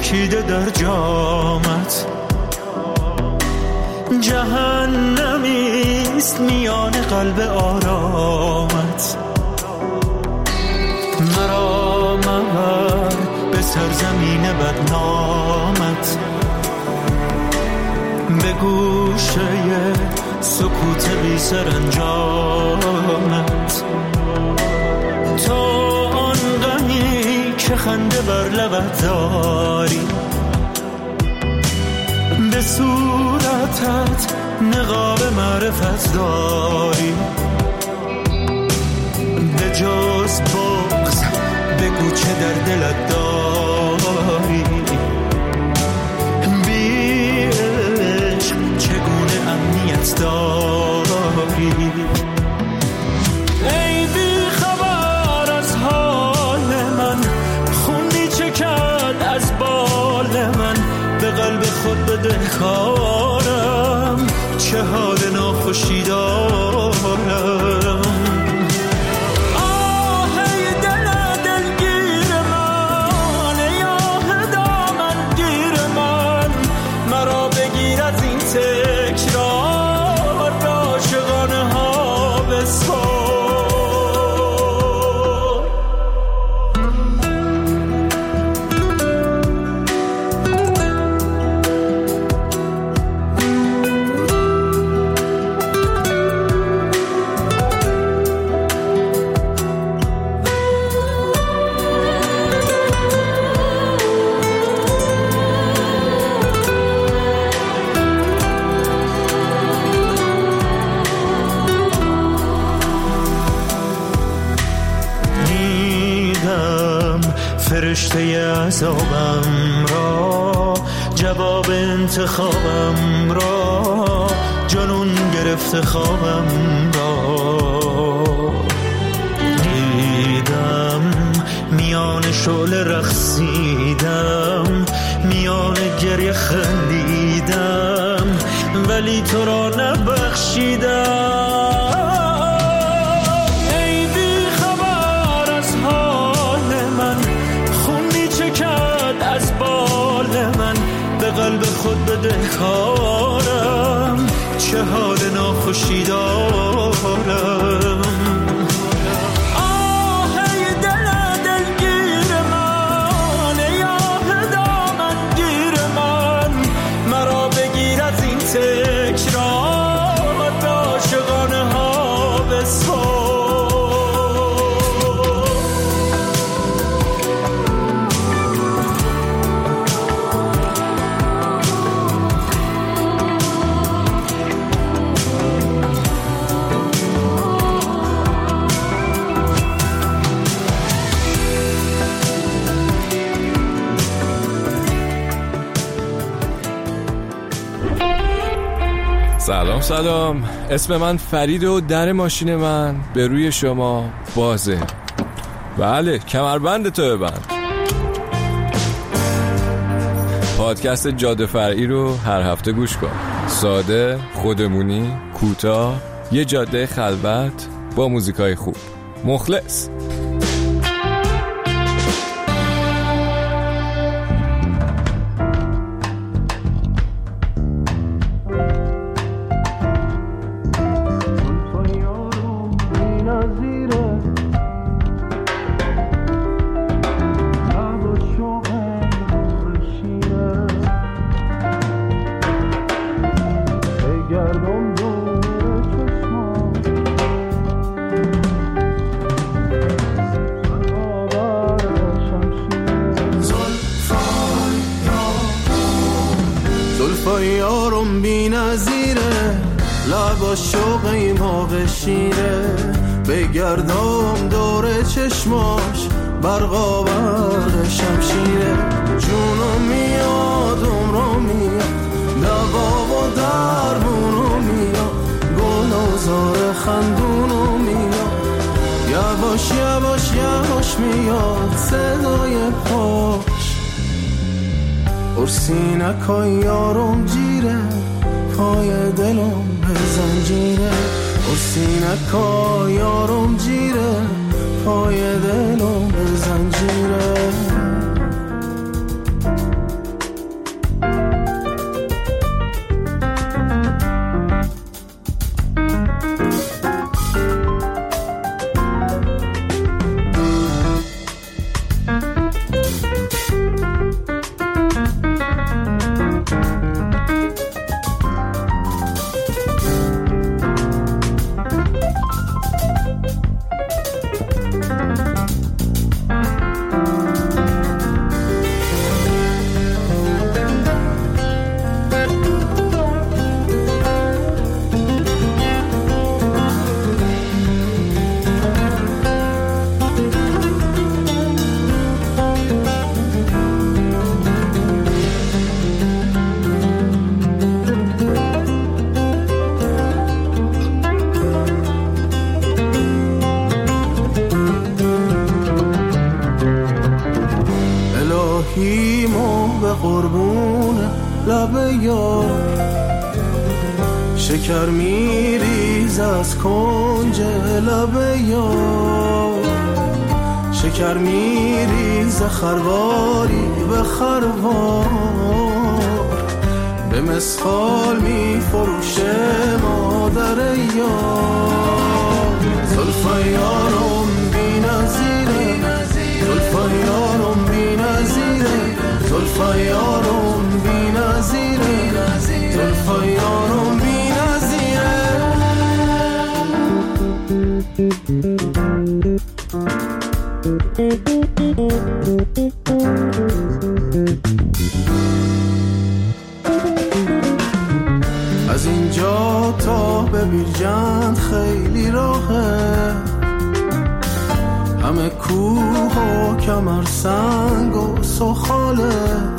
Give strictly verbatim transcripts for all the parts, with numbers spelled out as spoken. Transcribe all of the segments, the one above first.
چکیده در جامت، جهنمیست میان قلب آرامت. مرا مبر به سرزمین بدنامت، به گوشه سکوت بی سرانجامت. تو آن غمی که خنده بر لبت داری، به صورتت نقاب معرفت داری. به جز بغض بگو چه در دلت داری، بی عشق چگونه امنیت داری. ای بی خبر از حال من، خونی چکد از بال من. به قلب خود بده کارم، چه حال ناخوشی دارم. فرشته عذابم را، جواب انتخابم را، جنون گرفته خوابم را. دیدم میان شعله رقصیدم، میان گریه خندیدم، ولی تو را نبخشیدم. از بال من به قلب خود بده کارم، چه حال ناخوشی دارم. آهی دل دلگیر من، ای آه دامن گیر من. مرا بگیر از این تکرار، عاشقانه ها بسپار. سلام سلام، اسم من فرید و در ماشین من به روی شما بازه. بله، کمربند تو ببند. پادکست جاده فرعی رو هر هفته گوش کن. ساده، خودمونی، کوتاه، یه جاده خلوت با موزیکای خوب. مخلص. یارم بی نظیره، لبا شوقی ما بشیره. بگردم دور چشماش، برقا برد شمشیره. جونم میاد عمرم میاد، دوا و درمونو میاد، گل و زار خندونو میاد. یواش یواش یواش میاد صدای پاش. ارسینکای یارم جیره، پای دلم به زنجیره. ارسینکای یارم جیره، پای دلم به زنجیره. یار شکر میریز از کنج لب یار شکر میریز خرواری به خروار به مسخال میفروشه مادر یار زلفای یارم بی نظیره زلفای یارم بی نظیره زلفای یارم بی نظیره زلفای یارم بی نظیره از اینجا تا به بیرجند خیلی راهه همه کوه و کمر سنگ و سخاله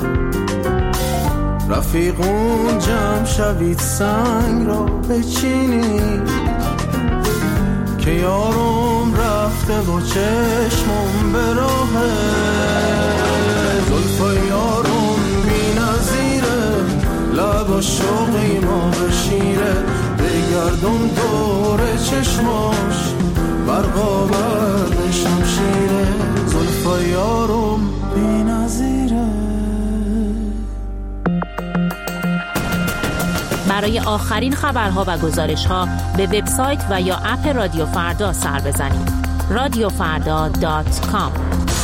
رفیقون جمع شوید سنگ را بچینید که یارم رفته و چشمم به راهه زلفای یارم بی نظیره لب شوقی ما بشیره بگردم دور چشماش برقا برد شمشیره زلفای یارم بی نظیره. برای آخرین خبرها و گزارش‌ها به وبسایت و یا اپ رادیو فردا سر بزنید. رادیو فردا دات کام.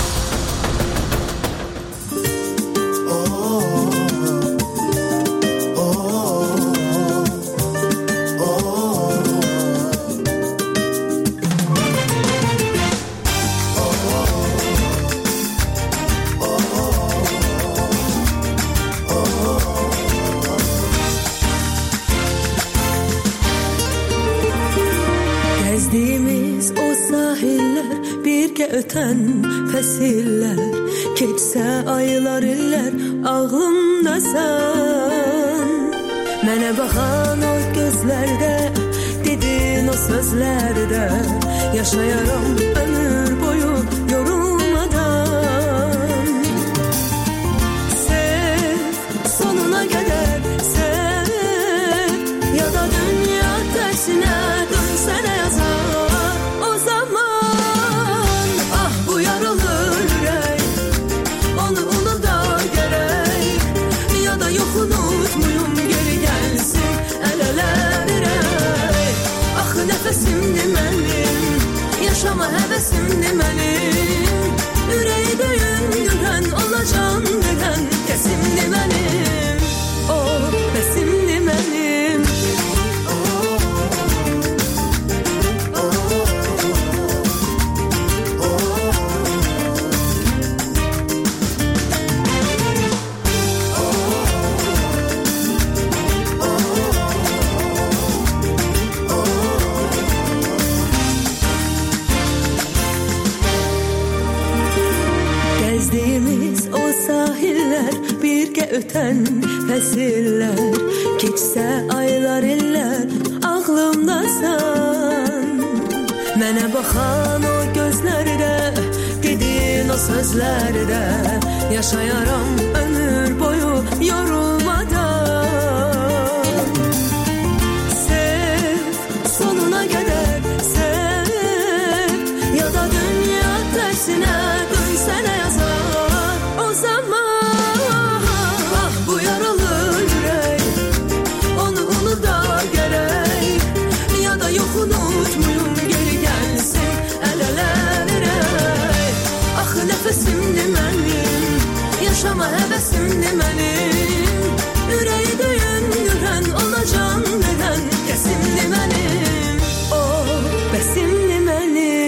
Gezdiğimiz o sahiller birgə ötən fəsillər keçsə aylar illər ağlımdasan mənə baxan o gözlərdə dedin o sözlərdə yaşayaram ömür boyu yorulmadan sev sonuna qədər sev ya da dünya tersine dönsene yazar o zaman ah bu yaralı yürek onu unuda gerek ya da yok unutmayım geri gelsin el ele verek ah nefesimdi benim yaşama hevesimdi benim yüreği döyündüren olacağım neden kesimdi benim o besimdi benim. Gezdiğimiz o sahiller birgə ötən fəsillər keçsə aylar illər ağlımdasan mənə baxan o gözlərdə dedin o sözlərdə yaşayaram ömür boyu yorulmadan sev sonuna qədər sev ya da dünya tersine dönsene yazar o zaman ah bu yaralı yürek onu unuda gerek ya da yok unutmayım geri gelsin el ele verek ah nefesimdi benim yaşama hevesimdi benim yüreği döyündüren olacağım neden kesimdi benim o besimdi benim.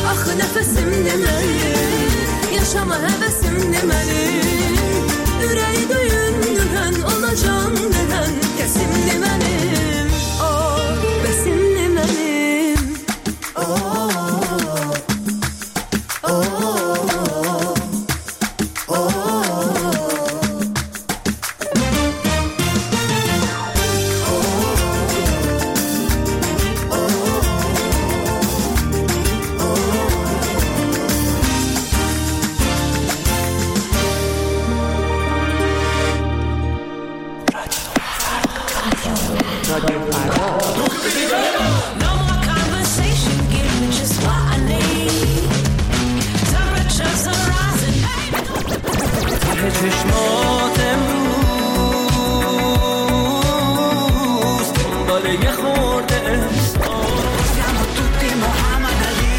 Nefesim demelim, yaşama hevesim demelim, yüreğim döyündürən, ona can verən kəsimdi mənim, oh, bəsimdi mənim, oh, چشمات امروز دنبال یه خورده Siamo tutti Muhammad Ali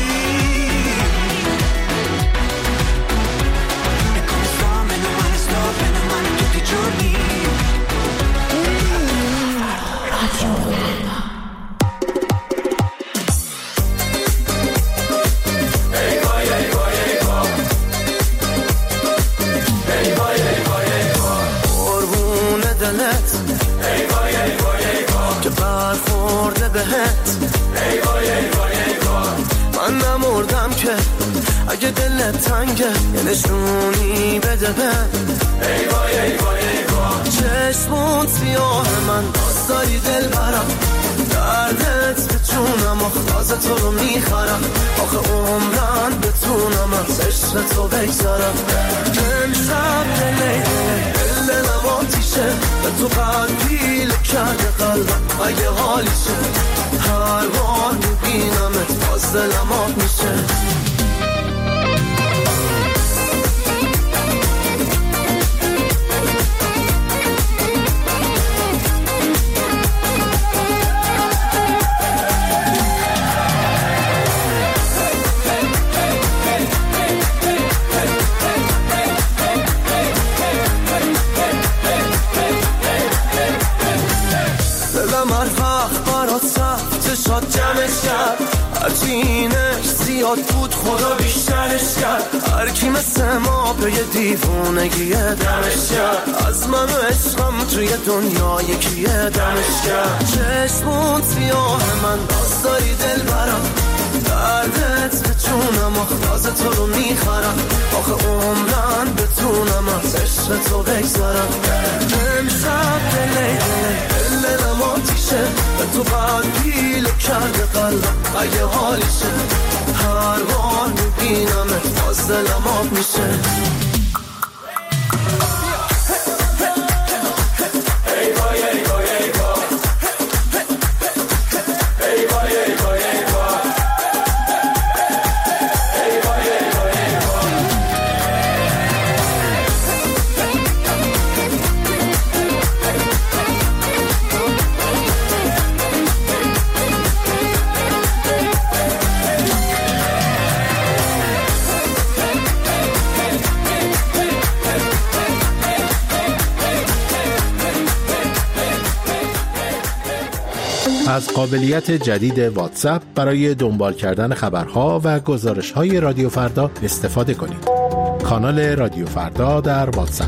E come sto, meno male sto, meno male tutti i giorni که برخورده بهت ای وای ای وای ای وای من نمردم که اگه دلت تنگه یه نشونی بده بهم ای وای ای وای ای وای چشمون سیاه من باز داری دل برم دردت به جونم آخلاز تو رو میخرم آخه عمرن بتونم از عشق تو بگذارم امشب دلی دلم آتیشه به تو قلبیل کرده قلبم اگه حالیشه هر بار میبینمت باز دلم آب میشه شاد جمعش کرد هرچی اینش زیاد بود خدا بیشترش کرد هرکی مثل ما به یه دیوونگیه دمش کرد از من و عشقم توی دنیا یکیه دمش کرد چشمون سیاه من باز داری دل برم دردت به جونم آخلاز تو رو میخرم آخه عمرن بتونم از عشق تو بگذارم امشب دلی دلم آتیشه به تو قلبیل کرده قلبم اگه حالیشه هر بار میبینمت باز دلم آب میشه ای وای ای وای ای وای ای وای ای وای ای وای ای وای ای وای ای وای از قابلیت جدید واتساپ برای دنبال کردن خبرها و گزارش‌های رادیو فردا استفاده کنید. کانال رادیو فردا در واتساپ.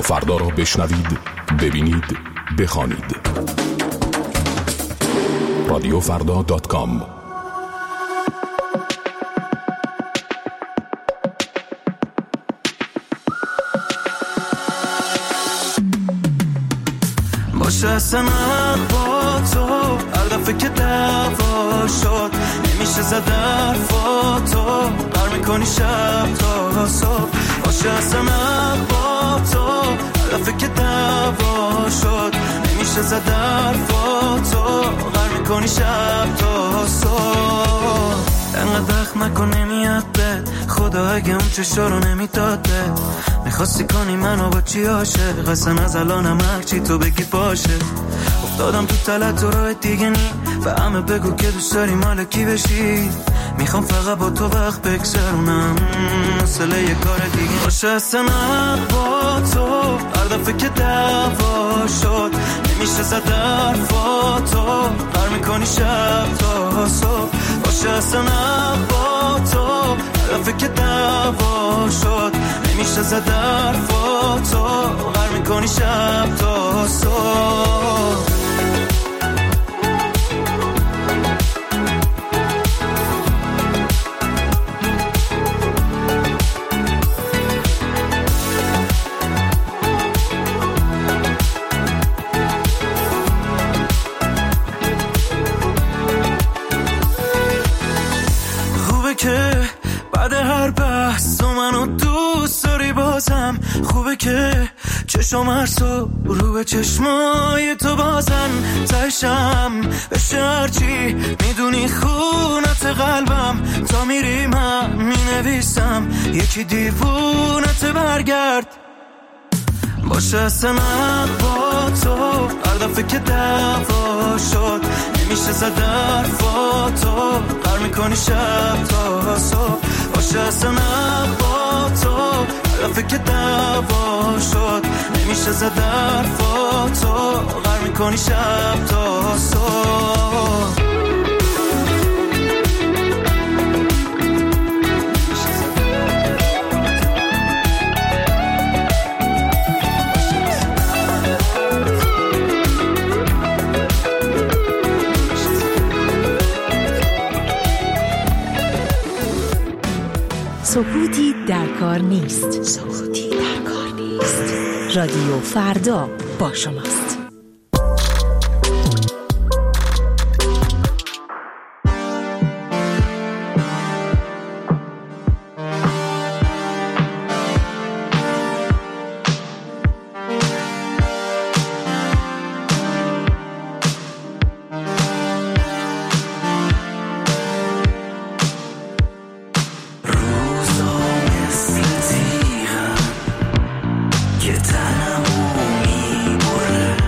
رادیو فردا را بشنوید، ببینید، بخوانید. رادیو فردا دات کام. باشه اصلا با تو هر دفعه که دعوا شد نمیشه زد حرفاتو بر میکنی شب تا صبح. باشه اصلا با تو هر دفعه که دعوا شد نمیشه زد حرفاتو بر میکنی شب تا صبح. انقدر دخم نکن نمیاد بد خدا اگه اون چشا رو نمیداد بد میخواستی کنی منو با چی عاشق اصلا از الانم هرچی تو بگی باشه. افتادم تو تلت تو راه دیگه نی و همه بگو که دوست داری مال کی بشی. میخوام فقط با تو وقت بگذرونم مسئله یه کار دیگه باشه. اصلا با تو هر دفعه که دعوا شد نمیشه زد حرفاتو بر میکنی شب تا صبح. باشه اصلا با تو هر دفعه که دعوا شد نمیشه زد حرفاتو بر میکنی شب تا صبح. که بعد هر بحث تو منو دوست داری بازم خوبه که چشم هر صبح رو به چشمای تو بازن تشم بشه هرچی میدونی خونت قلبم تا میری من مینویسم یکی دیوونت برگرد. باشه اصلا با تو هر دفعه که دعوا شد نمیشه زد حرفاتو بر میکنی شب تا صبح. باشه اصلا با تو هر دفعه که دعوا شد نمیشه زد حرفاتو بر میکنی شب تا صبح. سکوتی در کار نیست. سکوتی در کار نیست. رادیو فردا با شماست. که تنمو میبره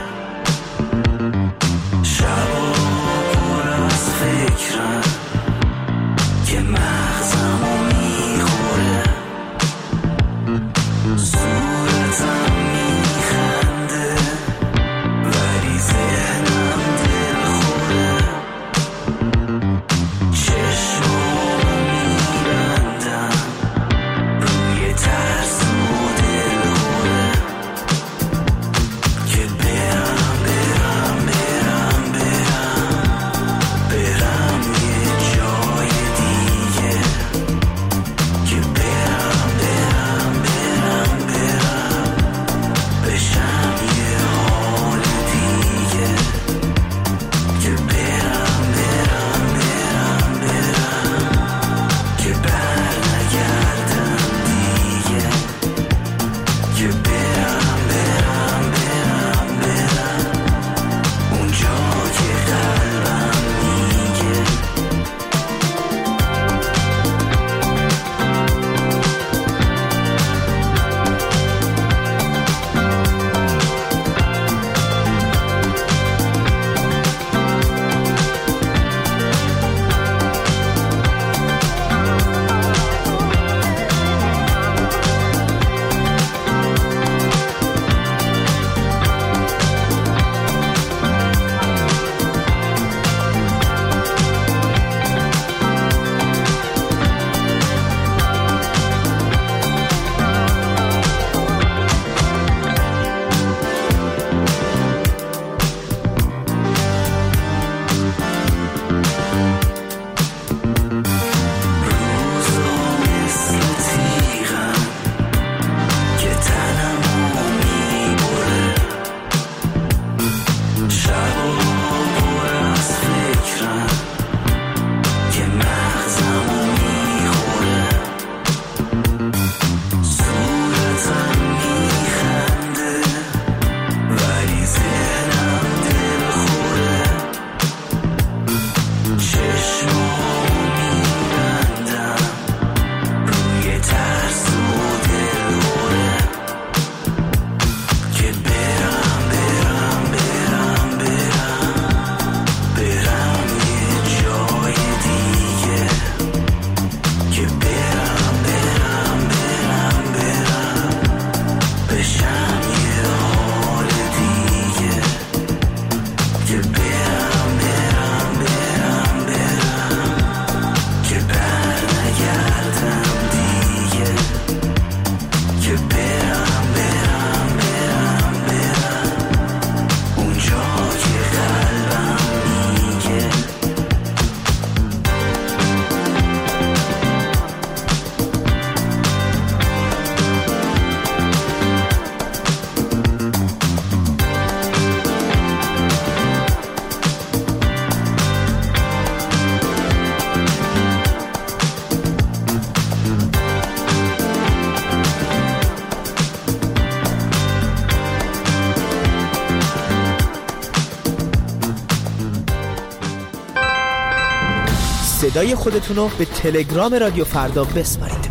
صدای خودتون رو به تلگرام رادیو فردا بسپارید.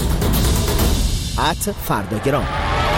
ات فرداگرام.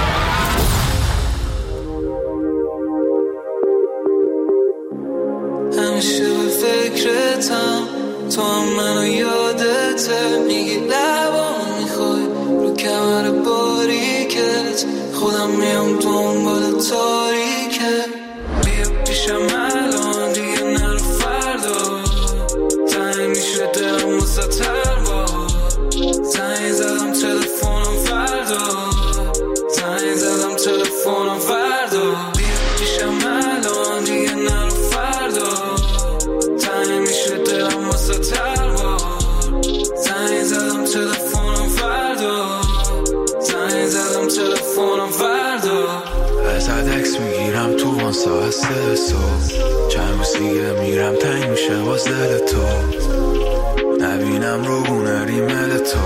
همیشه به فکرتم، تو هم منو یادته، میگی لبام میخوای رو کمر باریکت، خودم میام دنبال تاریکه. بیا پیشم الان دیگه نرو فردا، تنگ میشه دلم واسه تربا، زنگ زدم تلفنم فردا، زنگ زدم تلفنم فردا. بیا پیشم الان دیگه نرو فردا، تنگ میشه دلم واسه تربا، زنگ زدم تلفنم فردا، زنگ زدم تلفنم فردا. ازت عکس میگیرم تو اون ساعت سه صبح، چند روز دیگه میرم تنگ میشه باز دل تو، نبینم رو گونه ریمل تو.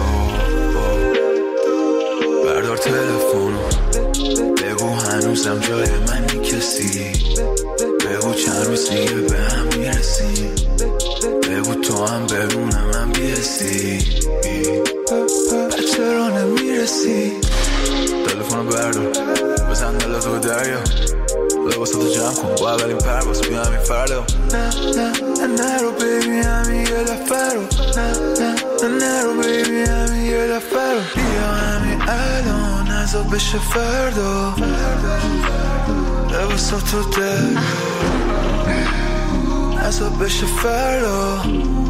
بردار تلفنو بگو هنوزم جای منی کسی، بگو چند روز دیگه به هم میرسی، بگو تو هم برونه من بیرسی، چرا نمیرسی؟ تلفنو بردار بزن دل تو دریا، لباساتو جمع کن با اولین پرواز بیا همین فردا. نه نه نرو بیبی همین یه دفعه رو، نه نه نرو بیبی همین یه دفعه رو، بیا همین الان نزا بشه فردا، لباساتو دریا نزا بشه فردا،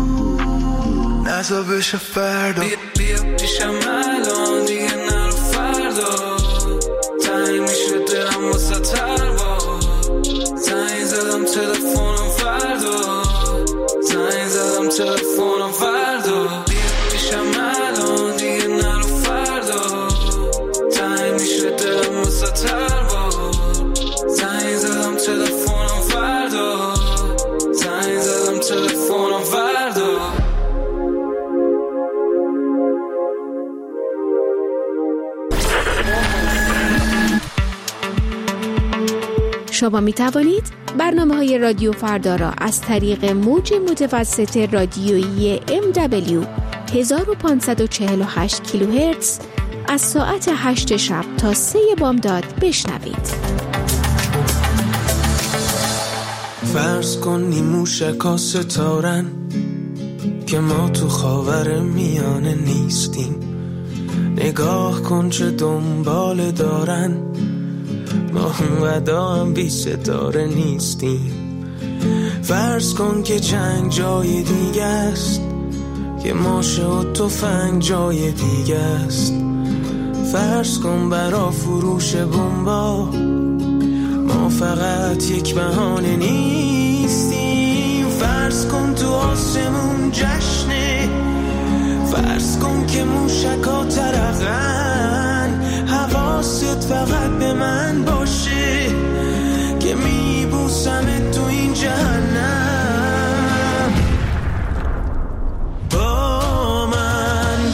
نزا بشه فردا. بیا بیا پیشم الان دیگه نرو فردا، تنگ میشه دلم واسه تربا، زنگ زدم تلفنم فردا، زنگ زدم تلفنم فردا. بیا پیشم الان دیگه نرو فردا، تنگ میشه دلم واسه تربا، زنگ زدم تلفنم فردا، زنگ زدم تلفنم فردا. شما می توانید برنامه های رادیو فردا را از طریق موج متوسط رادیویی ام دبلیو هزار و پانصد و چهل و هشت کیلوهرتز از ساعت هشت شب تا سه بامداد بشنوید. فرض کن نیمو شکا ستارن که ما تو خاور میانه نیستیم، نگاه کن چه دنبال دارن، ما اونقدر هم بی ستاره نیستیم. فرض کن که جنگ جای دیگه است، که ماشه و تفنگ جای دیگه است. فرض کن برا فروش بمبا ما فقط یک بهانه نیستیم. فرض کن تو آسمون جشنه، فرض کن که موشکا ترقن، حواست فقط به من باشه که میبوسمت تو این جهنم. با من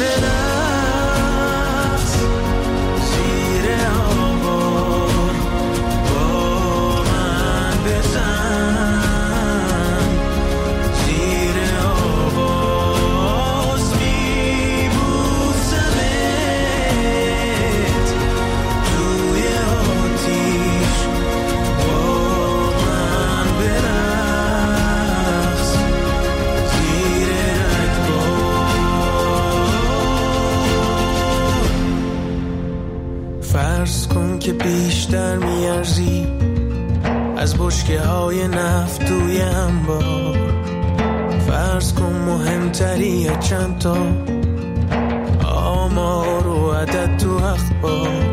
برقص زیر آوار، با من بزن زیر از بشکه های نفت توی انبار. فرض کن مهمتری چند تا آمار و عدد تو اخبار.